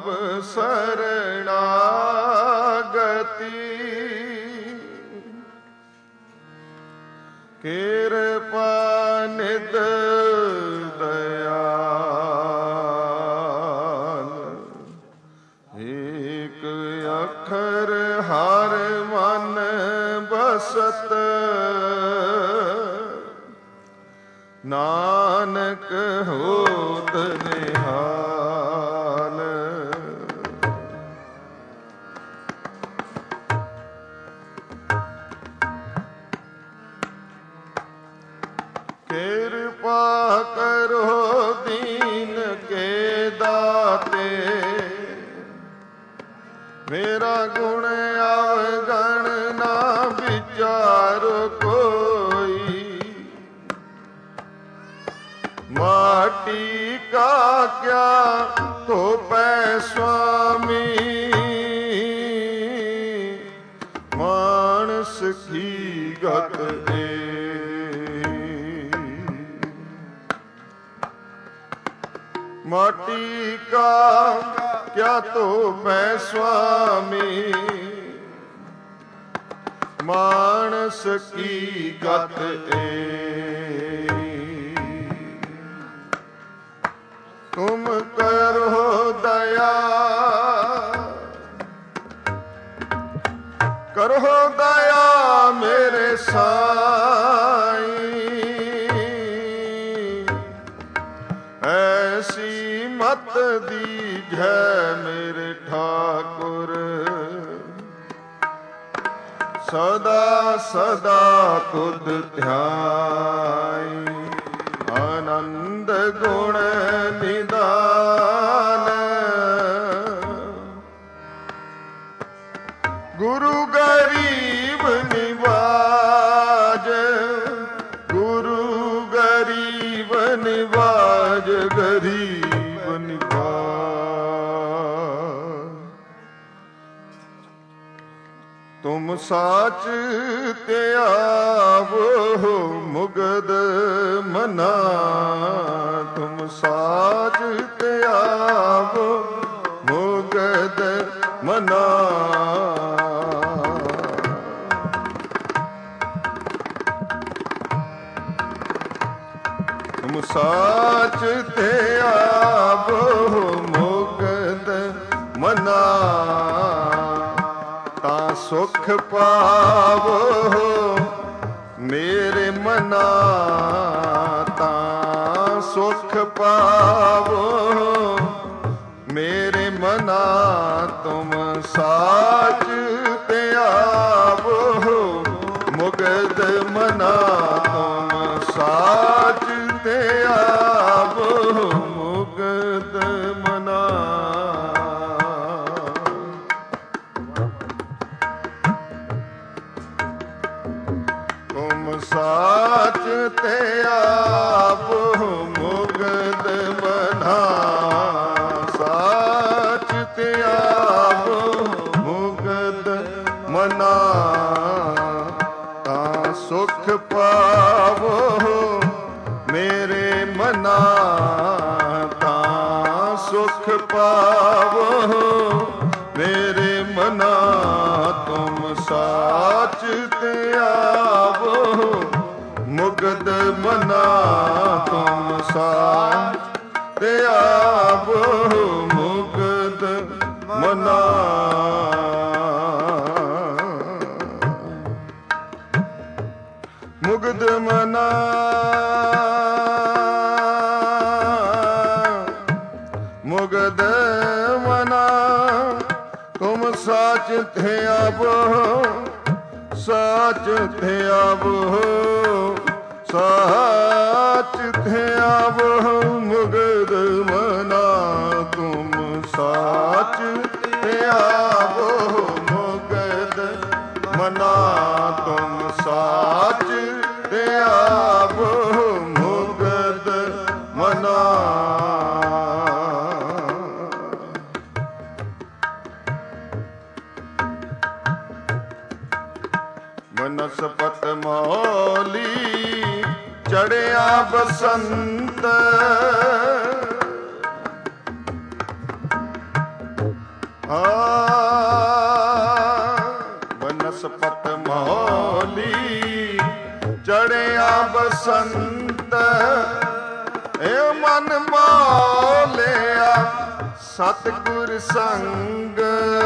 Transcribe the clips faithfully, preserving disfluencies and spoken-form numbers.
ਪ੍ਰਭ ਸਰਣਾਗਤੀ ਕਿਰਪਾ ਨਿਧ ਦਇਆਲ ਏਕ ਅੱਖਰ ਹਰ ਮਨ ਬਸਤ ਨਾਨਕ ਹੋਤ ਨਿਹਾਲ। ਕਿਰਪਾ ਕਰੋ ਦੀਨ ਕੇ ਦਾਤੇ ਮੇਰਾ ਗੁਣ ਅਵਗਣ ਨਾ ਵਿਚਾਰੋ ਕੋਈ। ਮਾਟੀ ਕਾ ਕਿਆ ਧੋਪੈ ਸੁਆਮੀ ਮਾਨਸ ਕੀ ਗਤ ਏ। ਮਾਟੀ ਕਾ ਕਿਆ ਧੋਪੈ ਸੁਆਮੀ ਮਾਨਸ ਕੀ ਗਤ ਏ। ਤੁਮ ਕਰੋ ਦਇਆ ਕਰੋ ਦਇਆ ਮੇਰੇ ਸਾਈਂ ਐਸੀ ਮਤ ਦੀਜੈ ਮੇਰੇ ਠਾਕੁਰ ਸਦਾ ਸਦਾ ਤੁਧ ਧਿਆਈ। ਆਨੰਦ ਗੁਣ ਨਿਦਾਨ ਗੁਰੂ ਗਰੀਬ ਨਿਵਾਜ ਗੁਰੂ ਗਰੀਬ ਨਿਵਾਜ ਗਰੀਬ ਨਿਵਾਜ। ਤੁਮ ਸਾਚ ਤੇ ਆਵੋ ਮੁਗਦ ਮਨਾ ਤੁਮ ਸਾਚ ਤੇ ਆਵੋ ਮੁਗਦ ਮਨਾ। ਤੁਮ ਸਾਚ ਤੇ ਆਵੋ ਮੁਗਦ ਮਨਾ ਤਾਂ ਸੁਖ ਪਾਵੋ ਮੇਰੇ ਮਨਾ ਤਾਂ ਸੁਖ ਪਾਵੋ ਮੇਰੇ ਮਨਾ। ਤੁਮ ਸਾਚ ਤੇ ਆਵੋ ਮੁਗਦ ਮਨਾ ਤੁਮ ਸਾਚ ਤੇ ਆਵੋ ਮੁਗਦ ਮਨਾ। ਤੁਮ ਸਾਚ ਤੇ ਆਵੋ ਮੁਗਦ ਮਨਾ ਸਾਚ ਤੇ ਆਵੋ ਮੁਗਦ ਮਨਾ ਤਾਂ ਸੁਖ ਪਾਵੋ ਮੇਰੇ ਮਨਾ ਤਾਂ ਸੁਖ ਪਾਵੋ ਮੇਰੇ ਮਨਾ। ਤੁਮ ਸਾਚ ਤੇ ਆਵੋ ਮੁਗਦ ਮਨਾ ਤੁਮ ਸਾਚ ਤੇ ਆਵੋ ਮੁਗਦ ਮਨਾ। ਮੁਗਦ ਮਨਾ ਮੁਗਦ ਮਨਾ ਤੁਮ ਸਾਚ ਤੇ ਆਵੋ ਸਾਚ ਤੇ ਆਵੋ ਸਾਚ ਤੇ ਆਵੋ ਮੁਗਦ ਮਨਾ ਤੁਮ ਸਾਚ ਤੇ ਆਵੋ ਮੁਗਦ ਮਨਾ ਤੁਮ ਸਾਚ ਤੇ ਆਵੋ ਮੁਗਦ ਮਨਾ। ਬਨਸਪਤ ਮੌਲੀ ਚੜਿਆ ਬਸੰਤ ਬਨਸਪਤ ਮੋਲੀ ਚੜਿਆ ਬਸੰਤ, ਇਹ ਮਨ ਮੋਲਿਆ ਸਤਿਗੁਰ ਸੰਗ।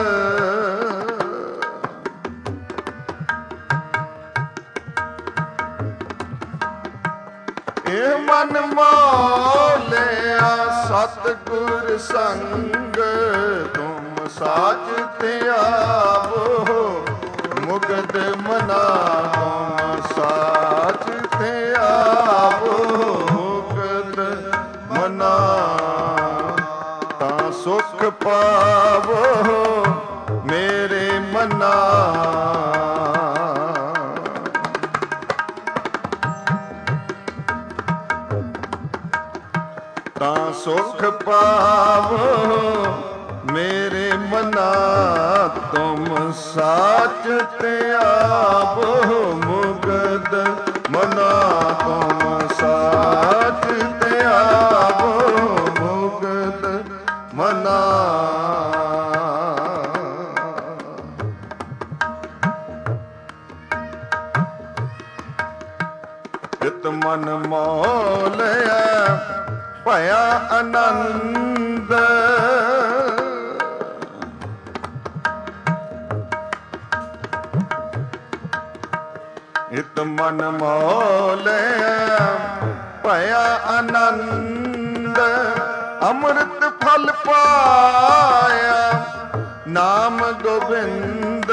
ਇਹ ਮਨ ਮੋਲਿਆ ਸਤਿਗੁਰ ਸੰਗ, ਤੁਮ ਸਾਚ ਤੇ ਆਵੋ ਮੁਕਤ ਮਨਾ। ਤੁਮ ਸਾਚ ਤੇ ਆਵੋ ਮੁਕਤ ਮਨਾ, ਤਾਂ ਸੁਖ ਪਾਵੋ ਮੇਰੇ ਮਨਾ। ਤਾਂ ਸੁਖ ਪਾਵੋ ਮੇਰੇ ਮਨਾ, ਤੁਮ ਸਾਚ ਤੇ ਆਵੋ ਮੁਕਤ ਮਨਾ। ਤੁਮ ਸਾਚ ਤੇ ਆਵੋ ਮੁਕਤ ਮਨਾ। ਚਿਤ ਮਨ ਮੋਲਿਆ ਭਇਆ ਆਨੰਦ, ਇਤ ਮਨ ਮੋਲਿਆ ਭਇਆ ਆਨੰਦ। ਅੰਮ੍ਰਿਤ ਫਲ ਪਾਇਆ ਨਾਮ ਗੋਬਿੰਦ,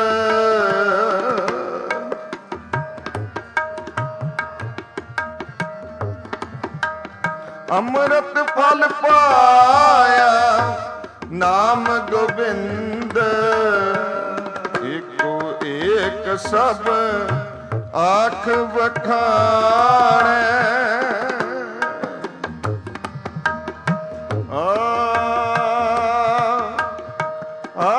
ਅੰਮ੍ਰਿਤ ਫਲ ਪਾਇਆ ਨਾਮ ਗੋਬਿੰਦ। ਏਕੋ ਏਕ ਸਭ ਆਖ ਵਖਾਣੈ, ਆ ਆ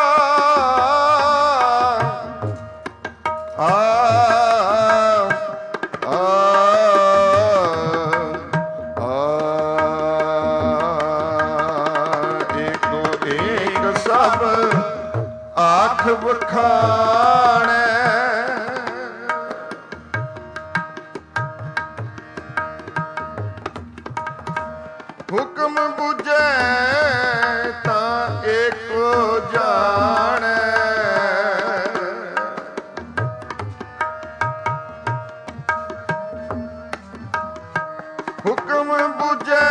ਆ ਆਖ ਵਖਾਣੈ। ਹੁਕਮ ਬੁਝੈ ਤਾਂ ਏਕੋ ਜਾਣੈ, ਹੁਕਮ ਬੁਝੈ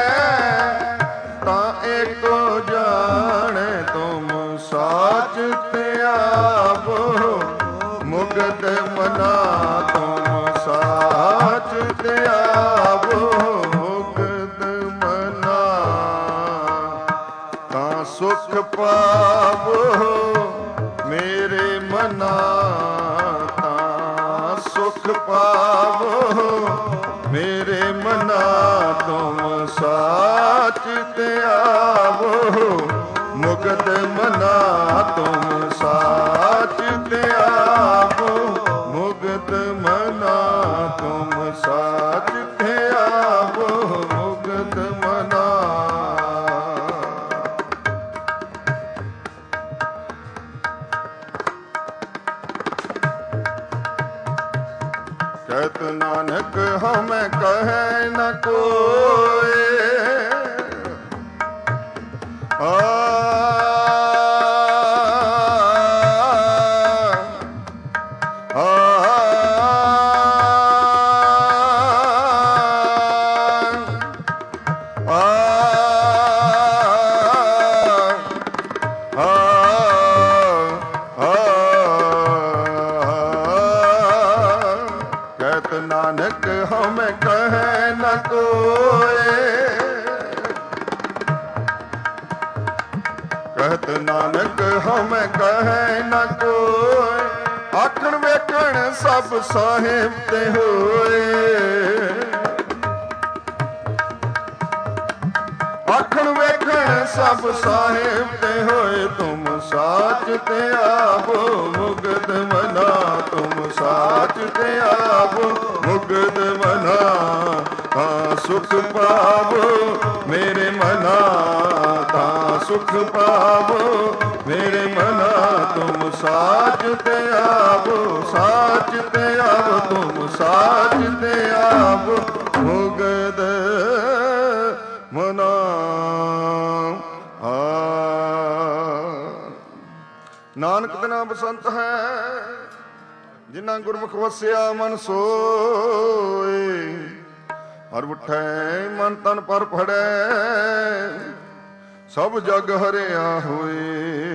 ਤਾਂ ਏਕੋ ਜਾਣੈ। ਤੁਮ ਸਾਚ ਤੇ ਆਵੋ ਮੁਕਤ ਮਨਾ। ਤੁਮ ਸਾਚ ਤੇ ਆਵੋ ਮੁਕਤ ਮਨਾ, ਤਾਂ ਸੁਖ ਪਾਵੋ ਮੇਰੇ ਮਨਾ। ਤਾਂ ਸੁਖ ਪਾਵੋ ਮੇਰੇ ਮਨਾ। ਤੁਮ ਸਾਚ ਤੇ ਆਵੋ ਮੁਕਤ ਮਨਾ। ਤੁਮ ਸਾਚ ਤੇ ਆਵੋ ਮੁਕਤ ਮਨਾ। ਤੁਮ ਸਾਚ ਤੇ ਆਵੋ ਮੁਕਤ ਮਨਾ। ਕਹਿਤ ਨਾਨਕ ਹਮੈ ਕਹੈ ਨ ਕੋਇ, ਆ ਨਾਨਕ ਹਮੈ ਕਹੈ ਨ ਕੋਇ, ਕਹਿਤ ਨਾਨਕ ਹਮੈ ਕਹੈ ਨ ਕੋਇ। ਆਖਣ ਵੇਖਣ ਸਭ ਸਾਹਿਬ ਤੇ ਹੋਏ, ਆਖਣ ਵੇਖਣ ਸਭ ਸਾਹਿਬ ਤੇ ਹੋਏ। ਤੁਮ ਸਾਚ ਤੇ ਆਵੋ ਮੁਕਤ ਮਨਾ। ਤੁਮ ਸਾਚ ਤੇ ਆਵੋ ਮੁਕਤ ਮਨਾ। ਤਾਂ ਸੁਖ ਪਾਵੋ ਮੇਰੇ ਮਨਾ। ਤਾਂ सुख पावो मेरे मना तुम साच ते आवो साच ते आवो तुम साच ते आवो मुगद मना आ नानक बिना बसंत है जिन्ना गुरमुख वसिया मन सोए हर उठै मन तन पर फड़ै सब जग हरिया होए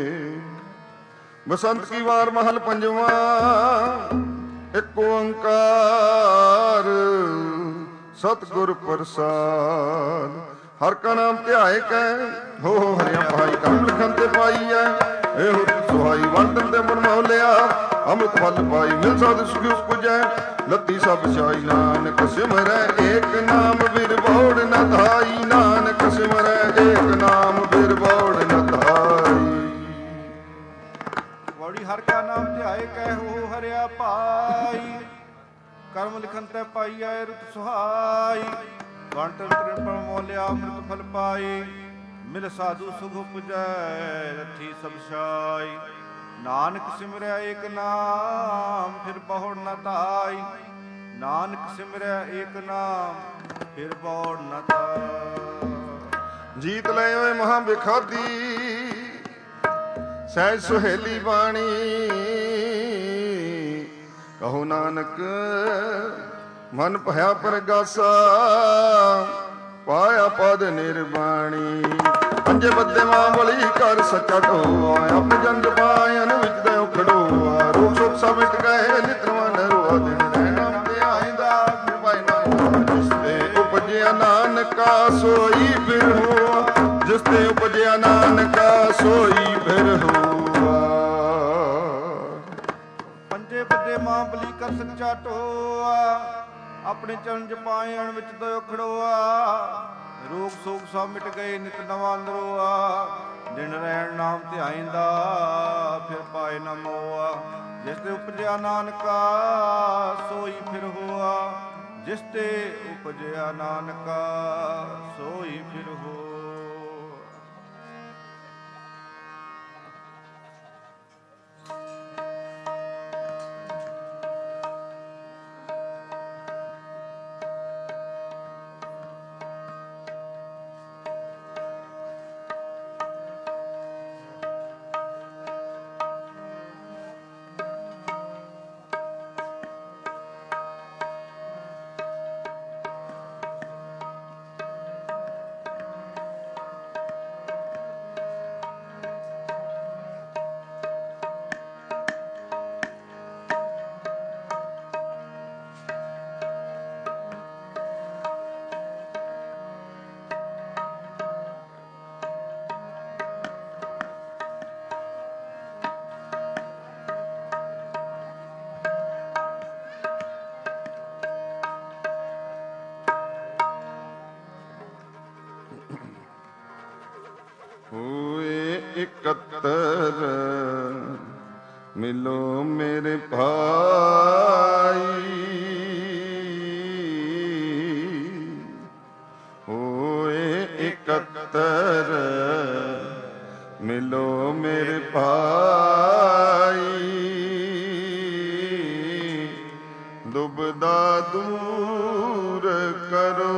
बसंत की वार महल पंजवा एक ओंकार सतगुर प्रसाद हर का नाम ध्याए कै हो हो हरिया पहाई करम लिखन ते पाई है एहो सुहाई वंदन ते मन मोलिया अमृत फल पाई मिल साध सुखी पुजै लती सब छाई नानक सिमरै एक नाम बिर बौड़ न धाई नानक सिमरै एक नाम बिर बौड़ न धाई वौड़ी हर का नाम ध्याए कहू हरिया पाई कर्म लिखन ते पाई आए रुत सुहाई वंटन तृण पर मोलिया अमृत फल पाई मिल साधु सुख पुजै रथी सब छाई नानक सिमरै एक नाम फिर बहुड़ न धाई नानक सिमरै एक नाम फिर बहुड़ न धाई जीत ले ओए महा बिखादी सहज सुहेली बाणी कहो नानक मन भया परगासा पाया पद निर्वाणी पंजे बदे मां बली कर सच्चा ढोआ अपने जन जपायन विच दे खड़ोआ रूप सुख सब मिट गए नित्रवन रोआ दिन रहना ते आइंदा फिर भाई ना जिसते उपजया नानका सोई फिर हुआ जिसते उपजया नानका सोई फिर हुआ पंजे बदे मां बली कर सच्चा ढोआ अपने चरण जपायन विच दे खड़ोआ रोग सोग सब मिट गए नित नवा नरोआ दिन रहन नाम ध्याइंदा फिर पाए न मोआ जिस ते उपजया नानका सोई फिर हुआ जिस ते उपजया नानका सोई फिर हो इकहत्तर मिलो मेरे भाई होए इकहत्तर मिलो मेरे भाई दुबदा दूर करो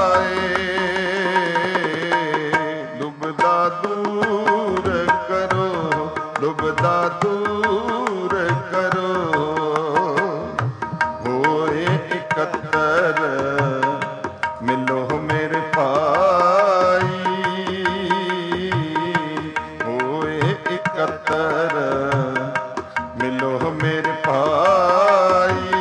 दूर करो ਦੁਬਦਾ ਦੂਰ ਕਰੋ। ਹੋਏ ਇਕੱਤਰ ਮਿਲੋ ਮੇਰੇ ਭਾਈ, ਹੋਏ ਇਕੱਤਰ ਮਿਲੋ ਮੇਰੇ ਭਾਈ।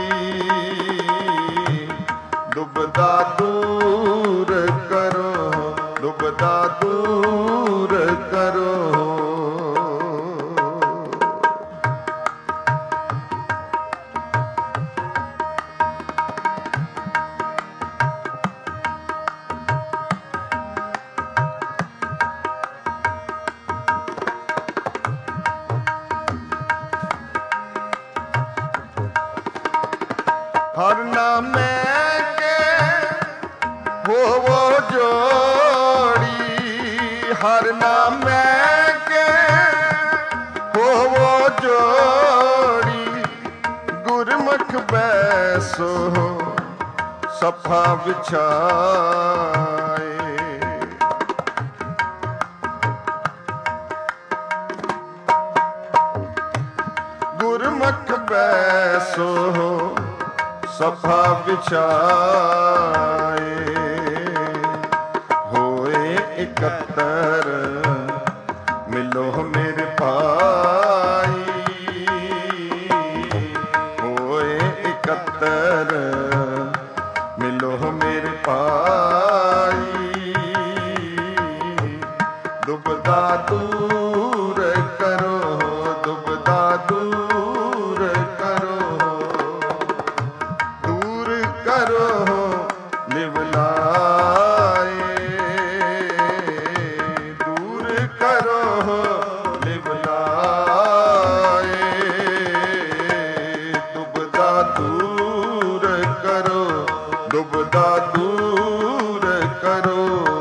ਦੁਬਦਾ ਦੂਰ ਕਰੋ, ਦੁਬਦਾ ਦੂਰ ਕਰੋ। ਹਰ ਨਾਮੇ ਕੇ ਹੋਵੋ ਜੋੜੀ, ਹਰ ਨਾਮੇ ਕੇ ਹੋਵੋ ਜੋੜੀ। ਗੁਰਮੁਖ ਬੈਸੋ ਸਫਾ ਵਿਛਾਏ, ਗੁਰਮੁਖ ਬੈਸੋ ਸਫਾ ਵਿਛਾਏ। ਹੋਏ ਇਕੱਤਰ ਮਿਲੋ ਮੇਰੇ ਭਾਈ, ਹੋਏ ਇਕੱਤਰ ਮਿਲੋ ਮੇਰੇ ਭਾਈ। ਦੁਬਦਾ ਦੂਰ ਕਰੋ, ਦੁਬਦਾ ਦੂਰ ਕਰੋ। ਦੂਰ ਕਰੋ ਲਿਵ ਲਾਏ, ਦੂਰ ਕਰੋ ਲਿਵ ਲਾਏ। ਦੁਬਦਾ ਦੂਰ ਕਰੋ, ਦੁਬਦਾ ਦੂਰ ਕਰੋ।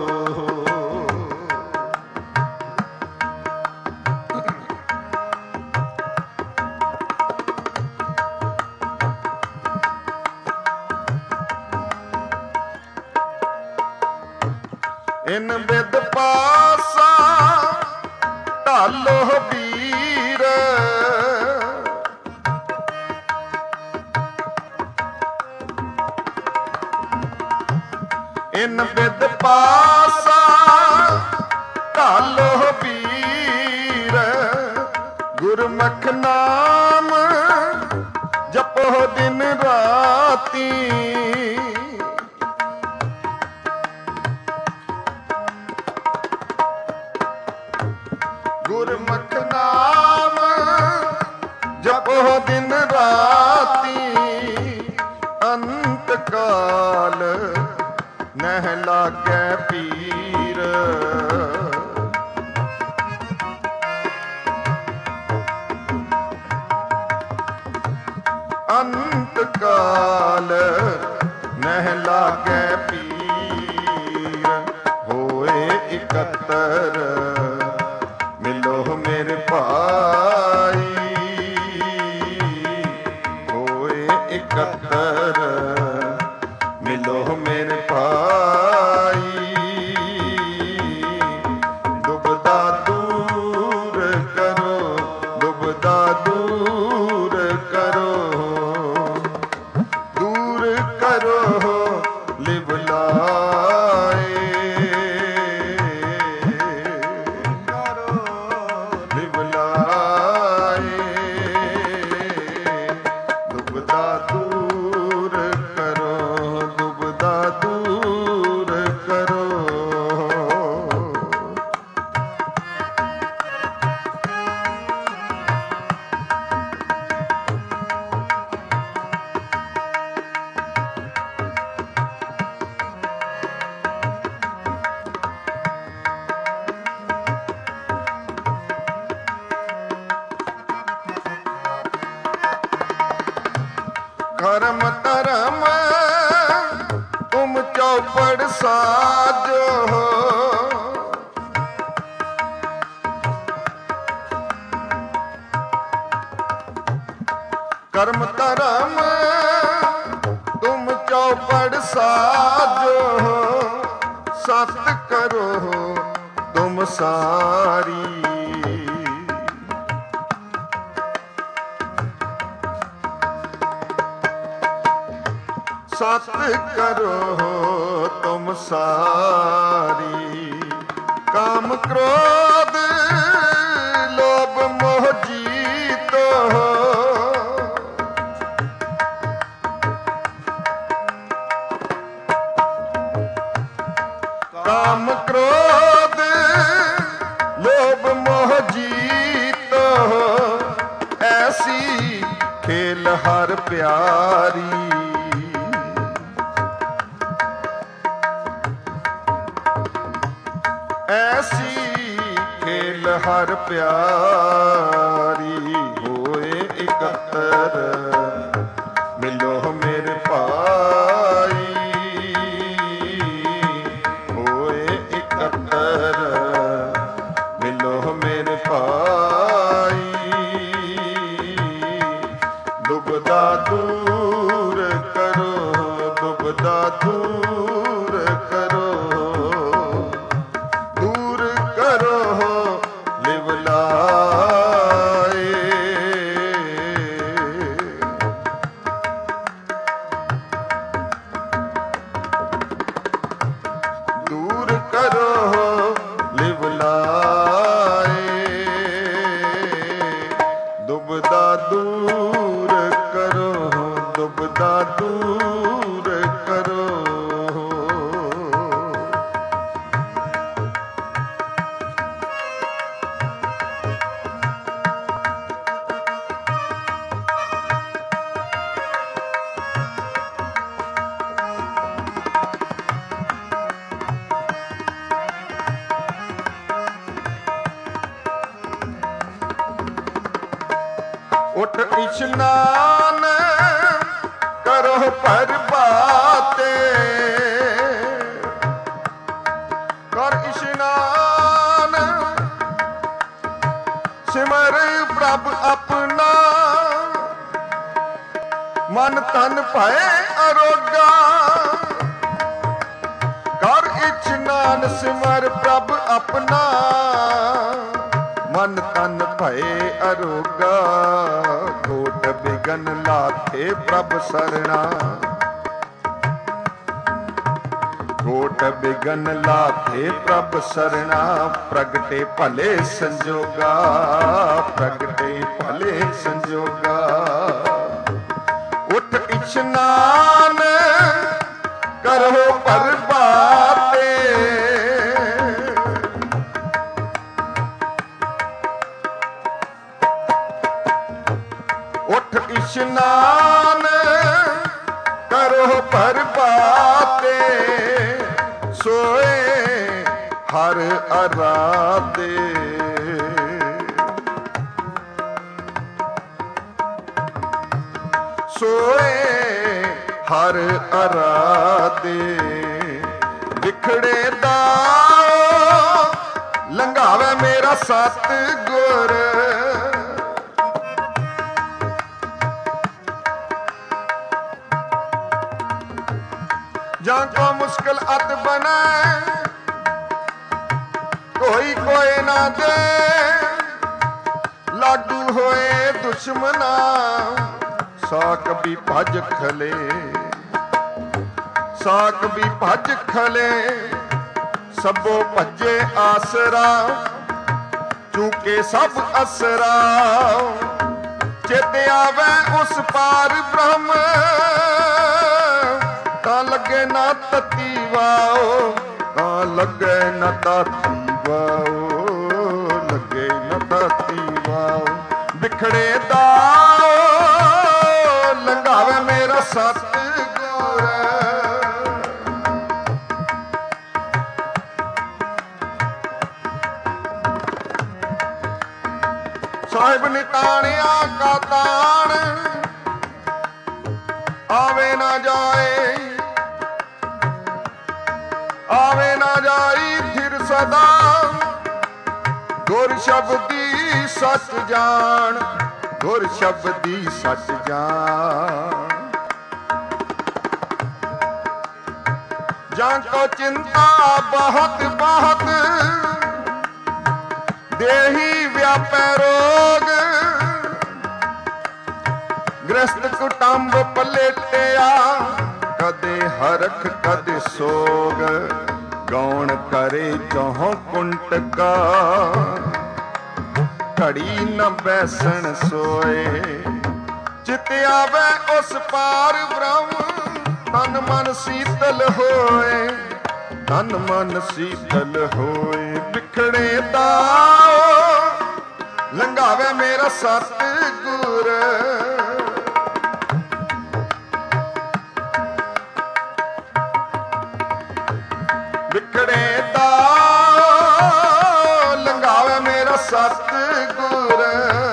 ਇਨ ਬਿਦ ਪਾਸਾ ਢਾਲੋ ਵੀਰ, ਇਨ ਬਿਦ ਪਾਸਾ ਢਾਲੋ ਵੀਰ। ਗੁਰਮੁਖ ਨਾਮ ਜਪੋ ਦਿਨ ਰਾਤੀ, ਗੁਰਮੁਖ ਨਾਮ ਜਪੋ ਦਿਨ ਰਾਤੀ। ਅੰਤ ਕਾਲ ਨਹਿ ਲਾਗੈ ਪੀਰ, ਅੰਤ ਕਾਲ ਨਹਿ ਲਾਗੈ ਪੀਰ। ਹੋਏ ਇਕੱਤਰ ਮਿਲੋ ਮੇਰੇ ਭਾਈ, ਹੋਏ ਇਕੱਤਰ ਮਿਲੋ ਮੇਰੇ ਭਾਈ। ਦੁਬਦਾ ਦੂਰ ਕਰੋ, ਦੁਬਦਾ ਦੂਰ ਕਰੋ। ਦੂਰ ਕਰੋ ਲਿਵ ਲਾਏ, ਲਿਵ ਲਾਏ। ਦੁਬਦਾ ਦੂਰ ਕਰੋ, ਦੁਬਦਾ ਦੂਰ ਕਰੋ। ਕਰਮ ਧਰਮ ਤੁਮ ਚੌਪੜ ਸਾਜੋ, ਕਰਮ ਧਰਮ ਤੁਮ ਚੌਪੜ ਸਾਜੋ। ਸਤ ਕਰੋ ਤੁਮ ਸਾਰੀ, सत करो तुम सारी। काम क्रोध लोभ मोह जीतो, काम क्रोध लोभ मोह जीतो, ऐसी खेल हर प्यारी। ऐसी खेल हर प्यारी। होए इकत्तर मिलो मेरे भाई, होए इकत्तर मिलो मेरे भाई। दुबदा दूर करो, दुबदा दूर करो, दूर करो लिवलाए। दूर करो लिवलाए। दुबदा दूर करो, दुबदा दूर करो। उठ इशनान करो प्रभाते, कर इशनान सिमर प्रभ अपना। मन तन भय अरोगा, कर इशनान सिमर प्रभ अपना। मन तन भय अरोगा, घोट बिगन लाथे प्रभ सरना। घोट बिगन लाथे प्रभ सरना। प्रगटे भले संजोगा, प्रगटे भले संजोगा। उठ इशनान करो प्रभाते, उठ इशनान करो प्रभाते। सोए हर आराधे, सोए हर आराधे। बिखड़े दाओ लंघावे मेरा सतगुर, जां को मुश्किल अत बने कोई कोई ना दे। लाडू होए दुश्मना साक भी भज खले, साक भी भज खले। सबो भजे आसरा चूके सब असरा। चेते आवे उस पार ब्रह्म ता लगे ना तती वाओ, ता लगे ना ताती वाओ, लगे ना ताती वाओ। बिखड़े दाओ लंघावे मेरा सतगुर, साहिब निताणिया का ताण आवे ना जाए, आवे ना जाई फिर सदा। गुर शब्दी सच जान, गुर शब्दी सच जान। जान को चिंता बहुत बहुत देही व्यापै रोग। गृहस्थ कुटुंब पलेटिया ਕਦੇ ਹਰਖ ਕਦੇ ਸੋਗ, ਗੌਣ ਕਰੇ ਚਹੁ ਕੁੰਟਕਾ। ਘੜੀ ਨ ਬੈਸਣ ਸੋਏ, ਚਿਤ ਆਵੇ ਉਸ ਪਾਰ ਬ੍ਰਹਮ। ਤਨ ਮਨ ਸੀਤਲ ਹੋਏ, ਤਨ ਮਨ ਸੀਤਲ ਹੋਏ। ਵਿਖੜੇ ਦਾ ਲੰਘਾਵੇ ਮੇਰਾ ਸਤਿਗੁਰ। ਵਿਖੜੇ ਦਾ ਲੰਘਾਵੇ ਮੇਰਾ ਸਤਿਗੁਰ।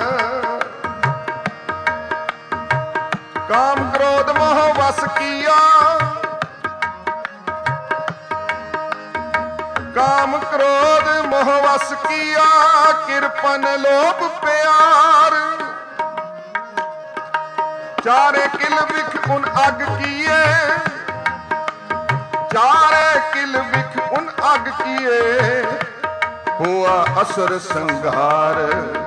ਕਾਮ ਕ੍ਰੋਧ ਮੋਹ ਵਸ ਕੀਆ, ਕਾਮ ਕ੍ਰੋਧ ਮੋਹ ਵਸ ਕੀਆ। ਕਿਰਪਨ ਲੋਭ ਪਿਆਰ, ਚਾਰੇ ਕਿਲ ਵਿਖ ਉਨ ਅਗ ਕੀਏ। ਚਾਰੇ ਕਿਲ ਵਿਖ ਉਨ ਅਗ ਕੀਏ, ਹੋਆ ਅਸਰ ਸੰਘਾਰ।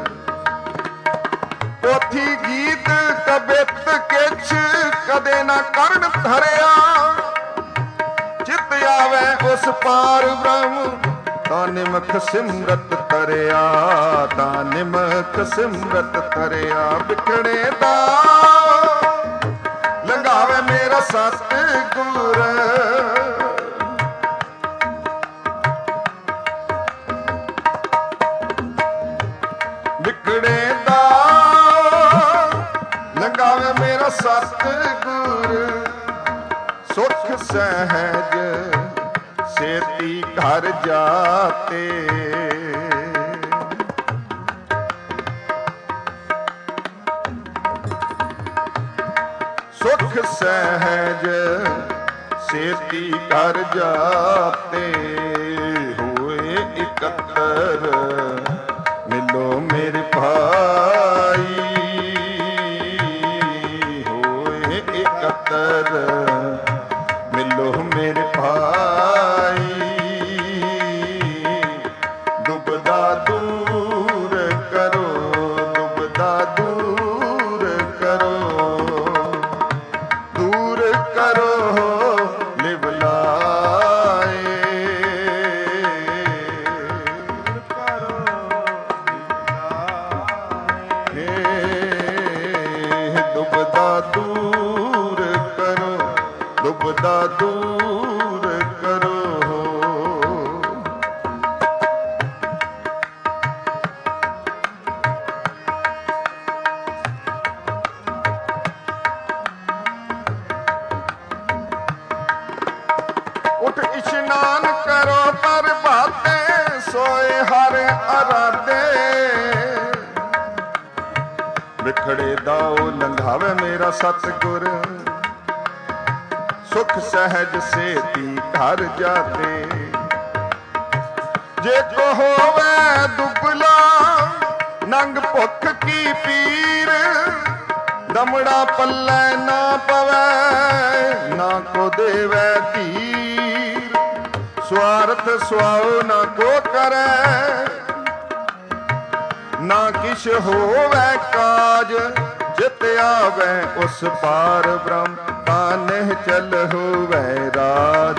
ਪੋਥੀ ਗੀਤ ਕਬਿਤ ਕਿਛ, ਕਦੇ ਨਾ ਕਰਨ ਧਰਿਆ। ਚਿਤ ਆਵੇ ਉਸ ਪਾਰ ਬ੍ਰਹਮ, ਤਾਂ ਨਿਮਖ ਸਿਮਰਤ ਤਰਿਆ। ਤਾਂ ਨਿਮਖ ਸਿਮਰਤ ਤਰਿਆ। ਵਿਖੜੇ ਦਾ ਲੰਘਾਵੇ ਮੇਰਾ ਸਤਿਗੁਰ। ਵਿਖੜੇ ਦਾ ਲੰਘਾਵੇ ਮੇਰਾ ਸਤਿਗੁਰ। ਸੁਖ ਸਹਿਜ ਸੇਤੀ ਘਰ ਜਾਤੇ, ਸੁਖ ਸਹਿਜ ਸੇਤੀ ਘਰ ਜਾਤੇ। ਹੋਏ ਇਕੱਤਰ ਮਿਲੋ ਮੇਰੇ ਭਾਈ। ਹੋਏ ਇਕੱਤਰ ਮਿਲੋ ਮੇਰੇ ਭਾਈ। ਦੁਬਦਾ ਦੂਰ ਕਰੋ, ਦੁਬਦਾ ਦੂਰ ਕਰੋ। ਦੂਰ ਕਰੋ ਲਿਵ ਲਾਏ। ਦੁਬਦਾ ਦੂਰ ਕਰੋ, ਦੁਬਦਾ ਦੂਰ ਕਰੋ। ਉਠ ਇਸ਼ਨਾਨ ਕਰੋ ਪ੍ਰਭਾਤੇ, ਸੋਏ ਹਰ ਅਰਾਧੇ। ਵਿਖੜੇ ਦਾਓ ਲੰਘਾਵੇ ਮੇਰਾ ਸਤਿਗੁਰ। ਸੁਖ ਸਹਿਜ ਸੇਤੀ ਘਰ ਜਾਤੇ। ਜੇ ਕੋ ਹੋਵੇ ਦੁਬਲਾ, ਨੰਗ ਭੁੱਖ ਕੀ ਪੀਰ। ਦਮੜਾ ਪੱਲੇ ਨਾ ਪਵੈ, ਨਾ ਕੋ ਦੇਵੈ ਧੀਰ। ਸਵਾਰਥ ਸੁਆਉ ਨਾ ਕੋ ਕਰੈ, ਨਾ ਕਿਛ ਹੋਵੇ ਕਾਜ। ਜਿਤ ਆਵੈ ਉਸ ਪਾਰ ਬ੍ਰਹਮ, ਤਾਂ ਨਹਿ ਚਲ ਹੋਵੇ ਰਾਜ।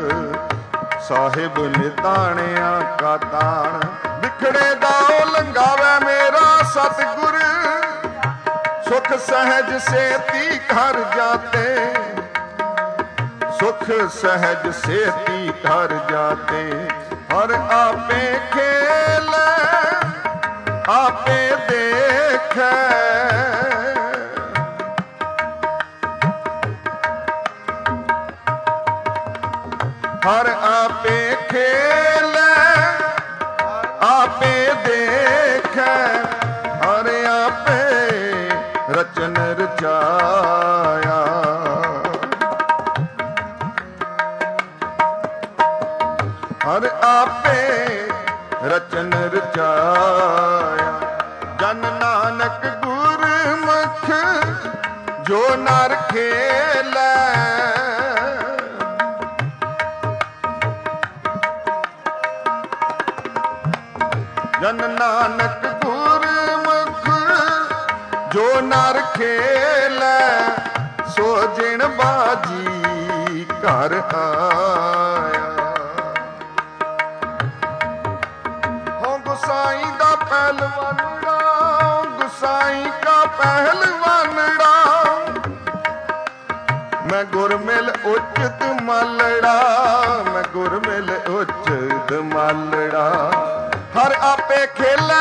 ਸਾਹਿਬ ਨਿਤਾਣਿਆ ਕਾ ਤਾਣ, ਵਿਖੜੇ ਦਾਓ ਲੰਘਾਵੇ ਮੇਰਾ ਸਤਿਗੁਰ। ਸੁਖ ਸਹਿਜ ਸੇਤੀ ਘਰ ਜਾਤੇ, ਸੁਖ ਸਹਿਜ ਸੇਤੀ ਘਰ ਜਾਤੇ। ਹਰ ਆਪੇ ਖੇਲੇ ਆਪੇ ਦੇਖੈ, ਹਰ ਆਪੇ ਖੇਲੇ ਆਪੇ ਦੇਖੈ। ਹਰ ਆਪੇ ਰਚਨ ਰਚਾਇਆ, ਹਰ ਆਪੇ ਰਚਨ ਰਚਾਇਆ। ਜਨ ਨਾਨਕ ਗੁਰਮੁਖ ਜੋ ਨਰ ਖੇਲੈ, ਜਨ ਨਾਨਕ ਗੁਰਮੁਖ ਜੋ ਨਰ ਖੇਲੈ। ਸੋ ਜਿਣ ਬਾਜੀ ਘਰ ਆਇਆ। ਹੋ ਗੁਸਾਈ ਦਾ ਪਹਿਲਵਾਨੜਾ, ਗੁਸਾਈ ਕਾ ਪਹਿਲਵਾਨੜਾ, ਮੈਂ ਗੁਰ ਮਿਲ ਉਚਿਤ ਮਾਲੜਾ, ਮੈਂ ਗੁਰ ਮਿਲ ਉਚਿਤ ਮਾਲੜਾ। ਹਰ ਆਪੇ ਖੇਲੇ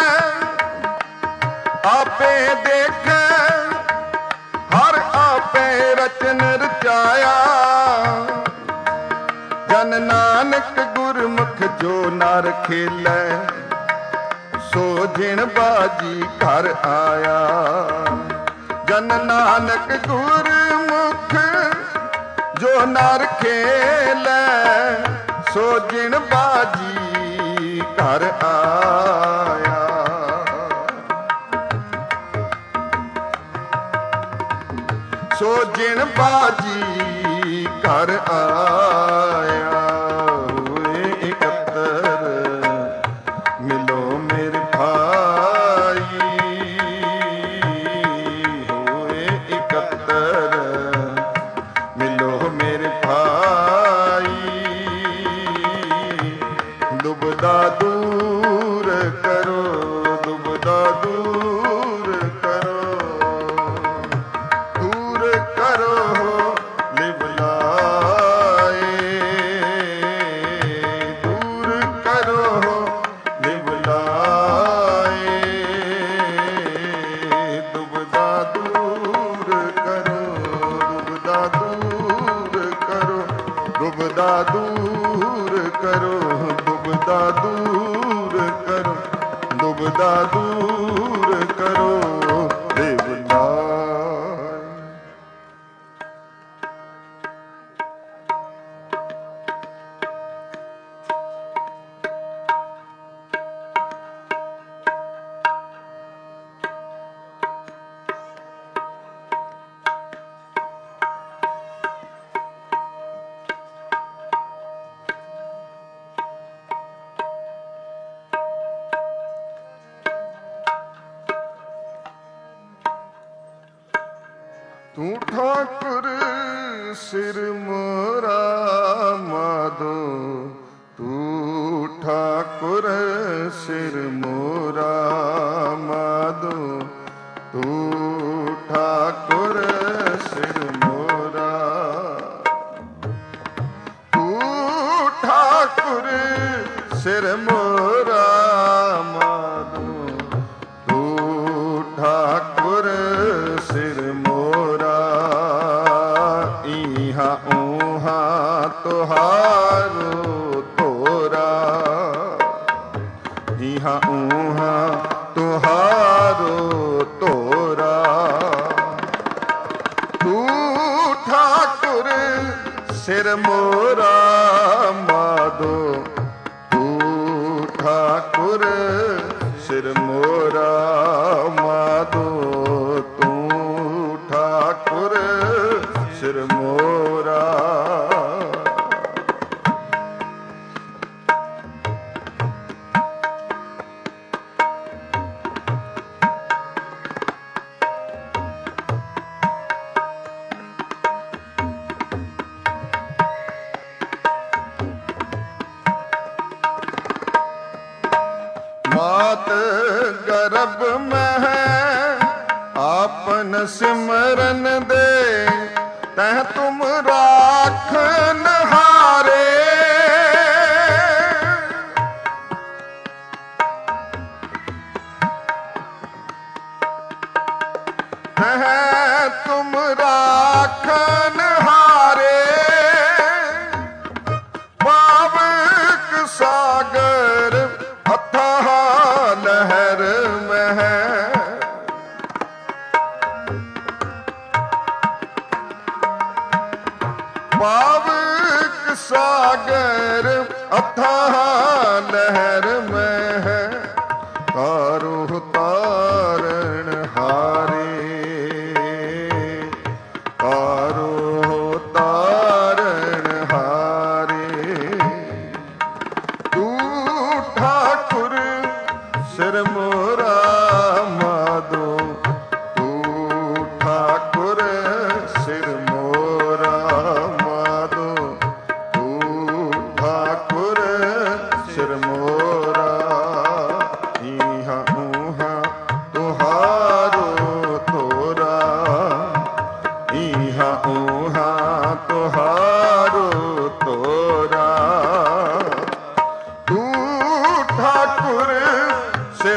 ਆਪੇ ਦੇਖੇ, ਹਰ ਆਪੇ ਰਚਨ ਰਚਾਇਆ। ਜਨ ਨਾਨਕ ਗੁਰਮੁਖ ਜੋ ਨਰ ਖੇਲੇ, ਸੋ ਜਿਣ ਬਾਜੀ ਘਰ ਆਇਆ। ਜਨ ਨਾਨਕ ਗੁਰਮੁਖ ਜੋ ਨਰ ਖੇਲੇ, ਸੋ ਜਿਣ ਬਾਜੀ ਘਰ ਆਇਆ। ਸੋ ਜਿਣ ਬਾਜੀ ਘਰ ਆਇਆ। ਹੋਏ ਇਕੱਤਰ ਮਿਲੋ ਮੇਰੇ ਭਾਈ, ਹੋਏ ਇਕੱਤਰ ਮਿਲੋ ਮੇਰੇ ਭਾਈ। ਦੁਬਦਾ ਦੂਰ ਕਰੋ, ਦੁਬਦਾ ਦੂਰ ਕਰੋ, ਦੂਰ ਕਰੋ ਲਿਵ ਲਾਏ, ਦੂਰ ਕਰੋ ਲਿਵ ਲਾਏ। ਦੁਬਦਾ ਦੂਰ ਕਰੋ, ਦੁਬਦਾ ਦੂਰ ਕਰੋ, ਦੁਬਦਾ ਦੂਰ ਕਰੋ, ਦੁਬਦਾ ਦੂਰ ਕਰੋ, ਦੁਬਦਾ ਦੂਰ ਕਰੋ ਲਿਵ ਲਾਏ। ਤੂੰ ਠਾਕੁਰ ਸਿਰ ਮੋਰਾ ਮਾਧੋ, ਤੂੰ ਠਾਕੁਰ ਸਿਰ ਮੋਰਾ ਮਾਧੋ, ਤੂੰ ਠਾਕੁਰ ਸਿਰ ਮੋਰਾ, ਤੂੰ ਠਾਕੁਰ ਸਿਰ ਮੋਰਾ ਮਾਧੋ, ਤੂੰ ਠਾਕੁਰ ਸਿਰ ਮੋਰਾ। ਇਹਾ ਊਹਾ ਤੁਹਾਰੋ ਤੋਰਾ, ਇਹਾ ਊਹਾ ਤੁਹਾਰੋ ਤੋਰਾ। ਤੂੰ ਠਾਕੁਰ ਸਿਰ ਮੋਰਾ ਮਾਧੋ, ਤੂੰ ਠਾਕੁਰ ਸਿਰ ਮੋਰਾ ਮਾਧੋ, ਤੂੰ ਠਾਕੁਰ ਸਿਰ ਮੋਰਾ। ਮਾਤ ਗਰਭ ਮਹਿ ਆਪਨ ਸਿਮਰਨ ਦੇ, ਤਹ ਤੁਮ ਰਾਖਨ ਹਾਰੇ। ਤਹ ਤੁਮ ਰਾਖਨ ਹਾਰੇ, ਪਾਵਕ ਸਾਗਰ ਅਥਾਹ ਲਹਿਰ ਮਹਿ। ਪਾਵਕ ਸਾਗਰ ਅਥਾਹ ਲਹਿਰ ਮਹਿ, ਤਾਰੋ ਤਾਰਨ ਹਾਰੇ, ਤਾਰੋ ਤਾਰਨ ਹਾਰੇ। ਤੂੰ ਠਾਕੁਰ ਸਿਰ ਮੋਰਾ ਮਾਧੋ, ਤੂੰ ਠਾਕੁਰ ਸਿਰ ਮੋਰਾ ਮਾਧੋ,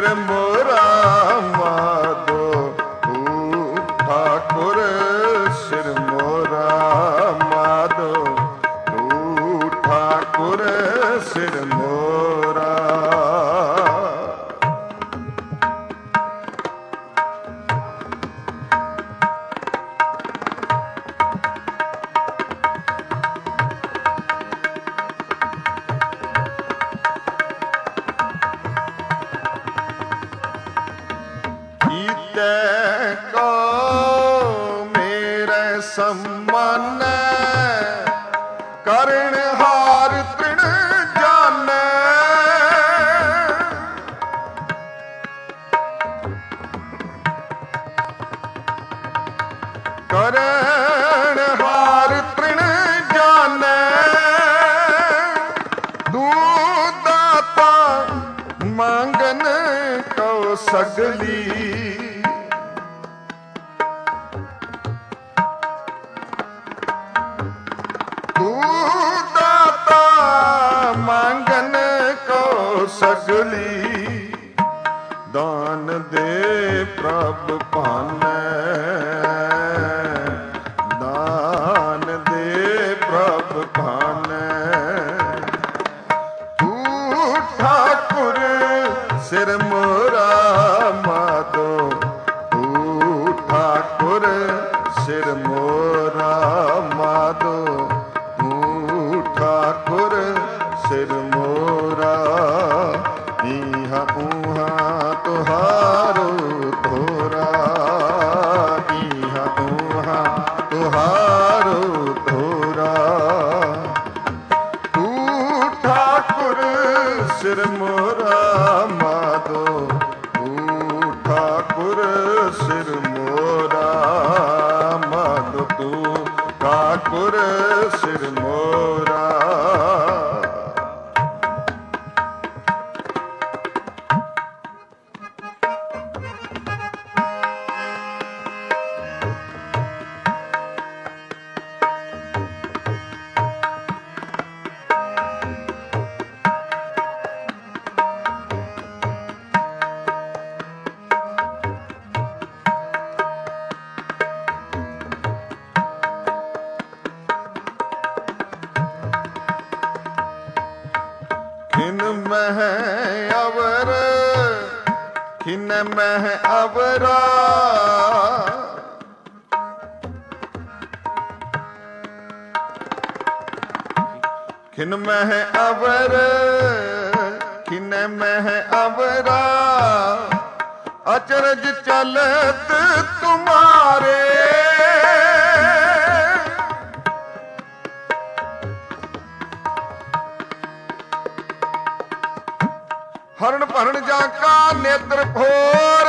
ਸਿਰ ਮੋਰਾ ਮਾਧੋ ਤੂੰ ਠਾਕੁਰ ਸਿਰ ਮੋਰਾ ਮਾਧੋ ਤੂੰ ਠਾਕੁਰ ਸਿਰ ਮੋਰਾ। ਕੀਤੇ ਕੋ ਮੇਰੇ ਸੰਮਨ ਕਰਨ ਹਾਰ ਤ੍ਰਿਣ ਜਾਣੈ। ਕਰਨ ਹਾਰ ਤ੍ਰਿਣ ਜਾਣੈ ਦੂਤ ਦਾਤਾ ਮੰਗਨ ਕਉ ਸਗਲੀ। ਦੂਤ ਦਾਤਾ ਮੰਗਨ ਕਉ ਸਗਲੀ ਦਾਨ ਦੇ ਪ੍ਰਭ ਭਾਨੈ। ਦਾਨ ਦੇ ਪ੍ਰਭ ਭਾਨੈ ਤੂੰ ਠਾਕੁਰ ਸਿਰ ਮੋਰਾ ਮਾਧੋ ਤੂੰ ਠਾਕੁਰ ਸਿਰ ਮੋਰਾ ਮਾਧੋ ਤੂੰ ਠਾਕੁਰ ਸਿਰ ਮੋਰਾ। ਈਹਾ ਊਹਾ ਤੁਹਾਰੋ ਧੋਰਾ ਈਹਾ ਊਹਾ ਤੁਹਾਰੋ ਧੋਰਾ। ਤੂੰ ਠਾਕੁਰ ਸਿਰ ਮੋਰਾ ਮਾਧੋ ਤੂੰ ਠਾਕੁਰ ਸਿਰ ਮੋਰਾ ਮਾਧੋ ਤੂੰ ਠਾਕੁਰ ਸਿਰ ਮੋਰਾ। ਖਿਨ ਮਹਿ ਅਵਰ ਖਿਨ ਮਹਿ ਅਵਰਾ ਖਿਨ ਮਹਿ ਅਵਰ ਖਿਨ ਮਹਿ ਅਵਰਾ ਅਚਰਜ ਚਲਤ ਤੁਮਾਰੇ। ਹਰਨ ਭਰਨ ਜਾ ਕਾ ਨੇਤਰ ਭੋਰ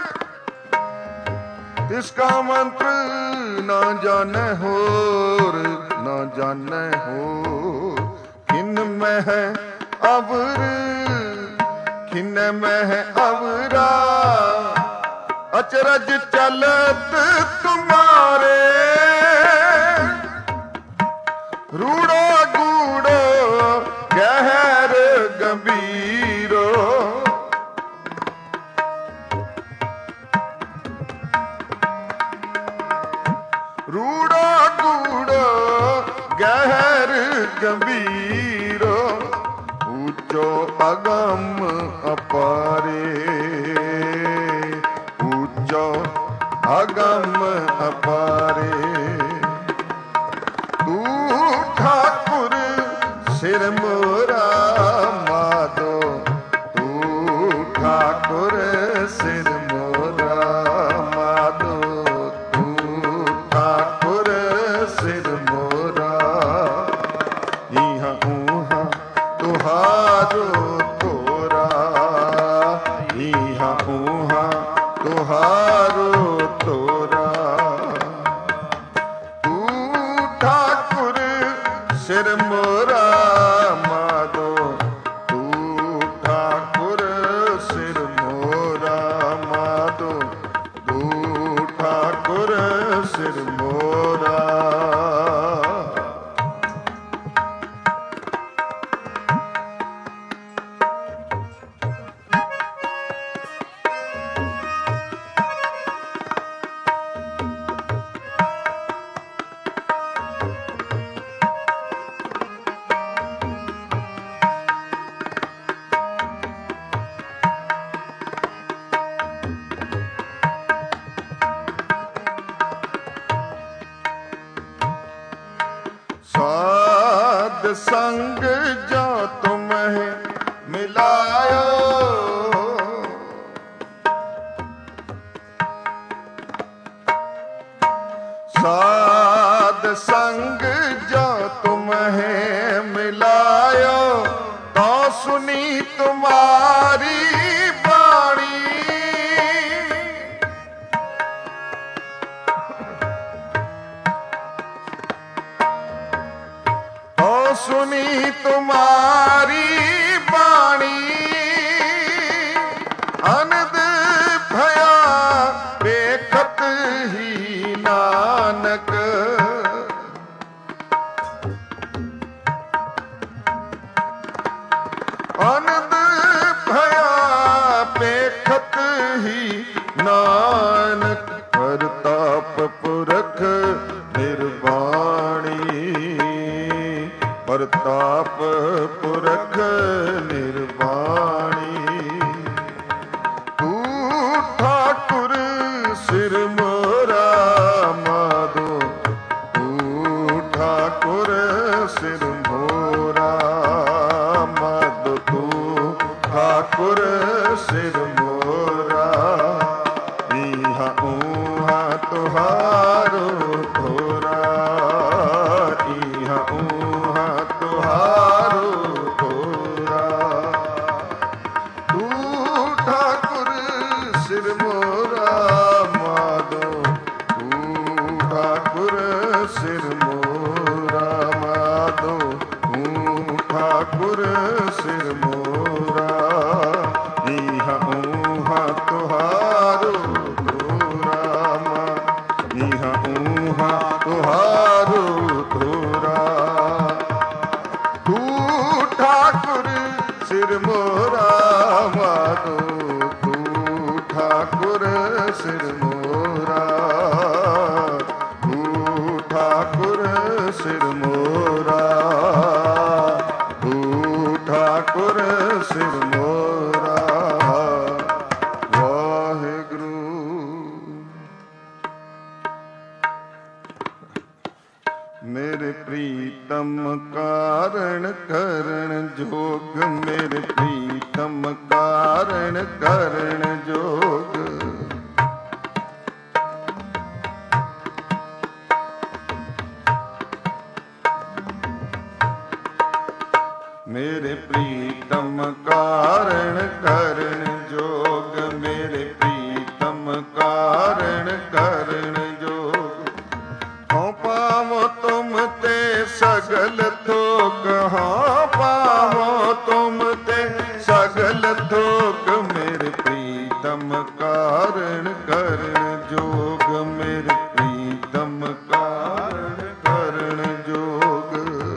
ਤਿਸਕਾ ਮੰਤਰ ਨਾ ਜਾਣੈ ਹੋਰ ਨਾ ਜਾਣੈ ਹੋਰ। ਖਿਨ ਮਹਿ ਅਵਰ ਖਿਨ ਮਹਿ ਅਵਰਾ ਅਚਰਜ ਚਲਤ ਤੁਮਾਰੇ। ਰੂੜੋ ਗੂੜੋ ਗਹਿਰ ਗੰਭੀਰੋ ਰੂੜੋ ਗੂੜੋ ਗਹਿਰ ਗੰਭੀਰੋ ਉੱਚੋ ਅਗੰਮ ਅਪਾਰੇ। ਉੱਚੋ ਅਗੰਮ ਅਪਾਰੇ ਤੂੰ ਠਾਕੁਰ ਸਿਰ ਮੋਰਾ ਮਾਧੋ ਤੂੰ ਠਾਕੁਰ ਸਿਰ ਮੋਰਾ ਮਾਧੋ ਤੂੰ ਠਾਕੁਰ ਸਿਰ ਮੋਰਾ। ਈਹਾ ਊਹਾ ਤੁਹਾਰੋ ਧੋਰਾ ਈਹਾ ਊਹਾ ਤੁਹਾਰੋ ਧੋਰਾ। ਤੂੰ ਠਾਕੁਰ ਸਿਰ ਮੋਰਾ ਮਾਧੋ ਤੂੰ ਠਾਕੁਰ ਸਿਰ ਮੋਰਾ ਮਾਧੋ ਤੂੰ ਠਾਕੁਰ ਸਿਰ ਮੋਰਾ। संग जो तुम्हें मिलायो, साध संग जो तुम्हें मिलायो, तो सुनी तुम्हारी बाणी, तो सुनी तुम्हारी बाणी, अनद भया बेखत ही नानक, अनद भया बेखत ही नानक, परताप पुरख निर्वाणी, परताप पुरख निर्वाणी, तू ठाकुर सिर मोरा माधो, तू ठाकुर सिर मोरा माधो, तू ठाकुर सिर मोरा, इहा ऊहा तुहारो थोरा, इहा ऊहा तुहारो थोरा, तू ठाकुर सिर मोरा माधो, तू ठाकुर सिर मोरा माधो, तू ठाकुर सिर मोरा, इहा ऊहा तुहारो थोरा, इहा ऊहा तुहारो थोरा, तू ठाकुर सिर मोरा माधो, तू ठाकुर सिर मोरा, तू ठाकुर सिर मोरा, तू ठाकुर सिर मोरा। वाहिगुरु। मेरे प्रीतम कारण करण जोग, मेरे प्रीतम कारण करण जोग, मेरे प्रीतम कारण करण जोग, मेरे प्रीतम कारण करण जोग, हाँ पावो तुम ते सगल थोक, हाँ पावो तुम ते सगल थोक, मेरे प्रीतम कारण करण जोग, मेरे प्रीतम कारण करण जोग,